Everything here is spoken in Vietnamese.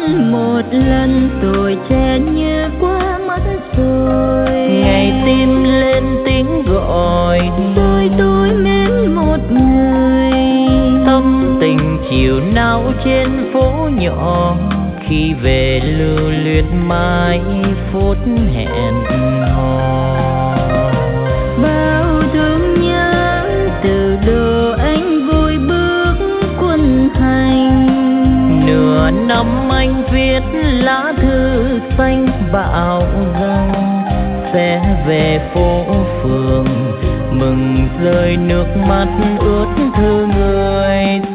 một lần tuổi trẻ như qua mất rồi. Ngày tim lên tiếng gọi, rồi tôi mến một người. tâm tình chiều nào trên phố nhỏ, khi về lưu luyến mãi phút hẹn hò. Bao thương nhớ từ đồ anh vui bước quân hành. Nửa năm anh viết lá thư xanh bảo rằng sẽ về phố phường, mừng rơi nước mắt ướt thư người